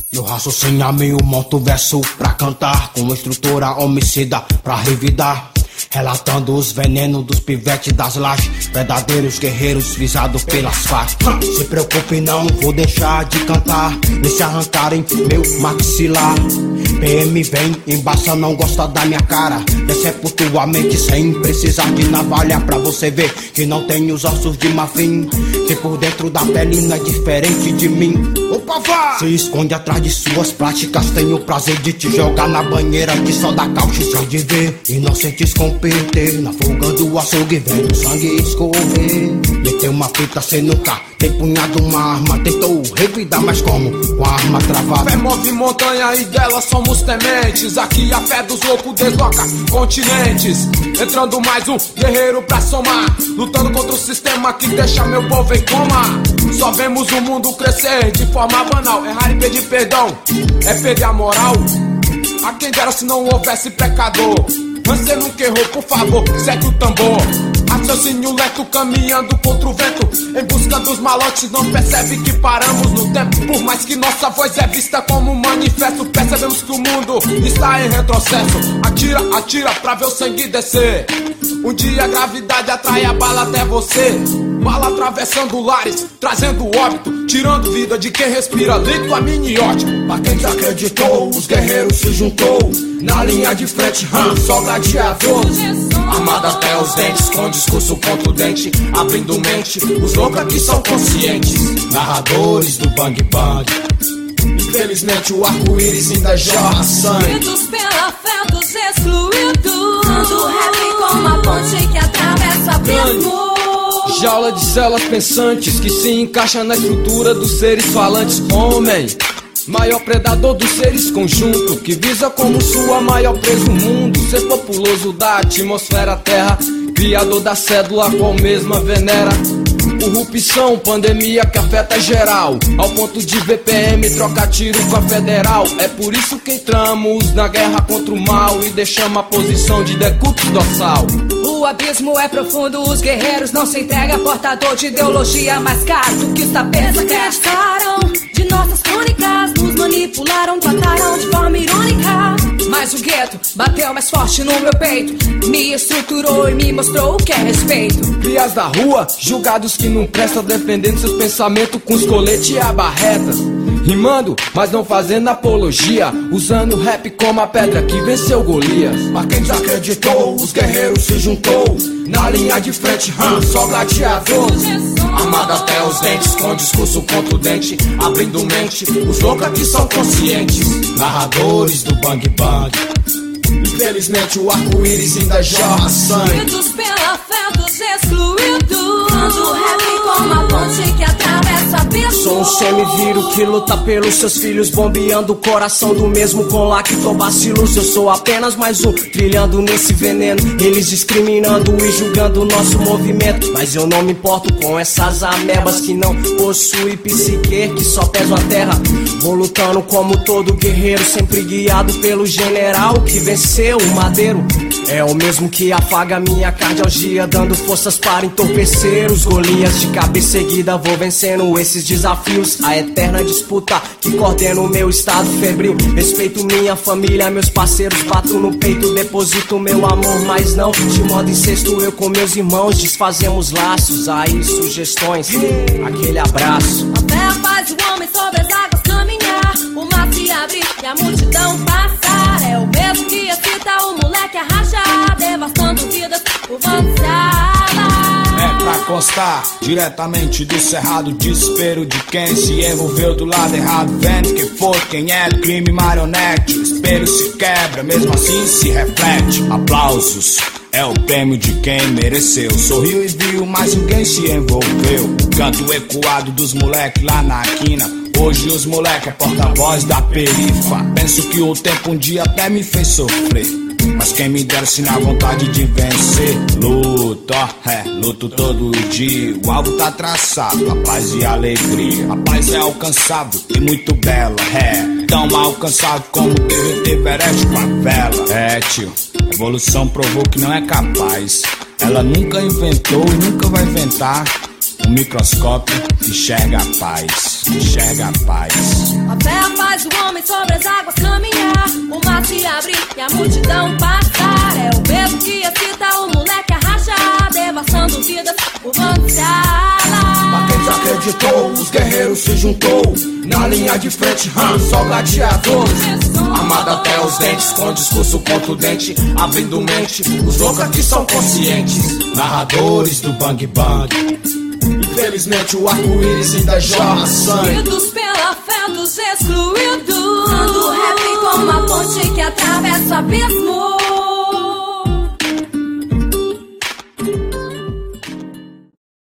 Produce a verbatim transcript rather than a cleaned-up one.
No raciocínio a meio monto verso pra cantar, com estrutura homicida pra revidar, relatando os venenos dos pivetes das lajes, verdadeiros guerreiros visados pelas faixas. Se preocupe, não vou deixar de cantar, deixa arrancarem meu maxilar. P M vem, embaça, não gosta da minha cara, decepto tua mente sem precisar de navalha, pra você ver que não tem os ossos de marfim, que por dentro da pele não é diferente de mim. Opa, vá! Se esconde atrás de suas práticas, tenho o prazer de te jogar na banheira que só dá caucho, sem de ver inocentes competir, na fuga do açougue vendo sangue escorrer. Meteu uma fita sem nunca tem punhado uma arma, tentou revidar, mas como? Com a arma travada. Fé move montanha e dela somos tementes, aqui a fé dos loucos desloca continentes. Entrando mais um guerreiro pra somar, lutando contra o sistema que deixa meu povo em coma. Só vemos o mundo crescer de forma banal, errar e pedir perdão é perder a moral. A quem dera se não houvesse pecador, você nunca errou, por favor, segue o tambor. Raciocínio lento caminhando contra o vento, em busca dos malotes, não percebe que paramos no tempo. Por mais que nossa voz é vista como um manifesto, percebemos que o mundo está em retrocesso. Atira, atira pra ver o sangue descer, um dia a gravidade atrai a bala até você. Bala atravessando lares, trazendo óbito, tirando vida de quem respira líquido a miniótico. Pra quem desacreditou, os guerreiros se juntou, na linha de frente, hum, só gladiador, armado até os dentes, com discurso contundente, abrindo mente, os loucos aqui são conscientes, narradores do bang bang. Infelizmente o arco-íris ainda jorra sangue, unidos pela fé dos excluídos, do rap como a ponte que atravessa abismo. Jaula de células pensantes que se encaixa na estrutura dos seres falantes. Homem, maior predador dos seres conjunto, que visa como sua maior presa o mundo, ser populoso da atmosfera terra, criador da cédula qual mesma venera. Corrupção, pandemia que afeta geral, ao ponto de V P M trocar tiro com a federal. É por isso que entramos na guerra contra o mal e deixamos a posição de decúbito dorsal. O abismo é profundo, os guerreiros não se entregam, portador de ideologia mais caro do que está preso. Acreditaram de nossas crônicas, nos manipularam, trataram de forma irônica. Mas o gueto bateu mais forte no meu peito, me estruturou e me mostrou o que é respeito. Crias da rua, julgados que não prestam, defendendo seus pensamentos com os coletes e a barreta, rimando, mas não fazendo apologia, usando o rap como a pedra que venceu Golias. Pra quem desacreditou, os guerreiros se juntou, na linha de frente, hum, só gladiador, armado até os dentes, com discurso contundente, abrindo mente, os loucos aqui são conscientes, narradores do bang bang. Infelizmente o arco-íris ainda jorra sangue, unidos pela fé dos excluídos, do rap como a ponte que atravessa abismo. Sou um semivírus que luta pelos seus filhos, bombeando o coração do mesmo com lactobacilos. Eu sou apenas mais um, trilhando nesse veneno, eles discriminando e julgando o nosso movimento. Mas eu não me importo com essas amebas que não possuem psique, que só pesam a terra. Vou lutando como todo guerreiro, sempre guiado pelo general que venceu o madeiro. É o mesmo que afaga minha cardialgia, dando forças para entorpecer os Golias. De cabeça erguida vou vencendo esses desafios, a eterna disputa que coordena o meu estado febril. Respeito minha família, meus parceiros, bato no peito, deposito meu amor, mas não de modo incesto. Eu com meus irmãos desfazemos laços, aí sugestões, aquele abraço. A fé faz o homem sobre as águas caminhar, o mar se abrir e a multidão passar. É o mesmo que excita o moleque a rachar, devastando vidas por vanzala. É pra constar, diretamente do cerrado, desespero de quem se envolveu do lado errado, vendo quem foi, quem é do crime marionete. O espelho se quebra, mesmo assim se reflete. Aplausos, é o prêmio de quem mereceu. Sorriu e viu, mas ninguém se envolveu. Canto ecoado dos moleques lá na quina, hoje os moleque é porta-voz da perifa. Penso que o tempo um dia até me fez sofrer, mas quem me dera se na vontade de vencer. Luto, ó, é, luto todo dia, o alvo tá traçado, a paz e a alegria. A paz é alcançável e muito bela, é tão alcançável como derreter Everest com a vela. É, tio, a evolução provou que não é capaz, ela nunca inventou e nunca vai inventar O microscópio enxerga a paz, enxerga a paz. A fé faz o homem sobre as águas caminhar, o mar se abre e a multidão passar. É o mesmo que excita o moleque a rachar, devassando vidas, curvando se alar. Pra quem desacreditou, os guerreiros se juntou. Na linha de frente, hum, só gladiadores. Armado até os dentes, com discurso contundente, abrindo mente, os loucos aqui são conscientes. Narradores do bang bang. Infelizmente o arco-íris ainda jorra sangue. Unidos pela fé dos excluídos, o rap como uma ponte que atravessa o abismo.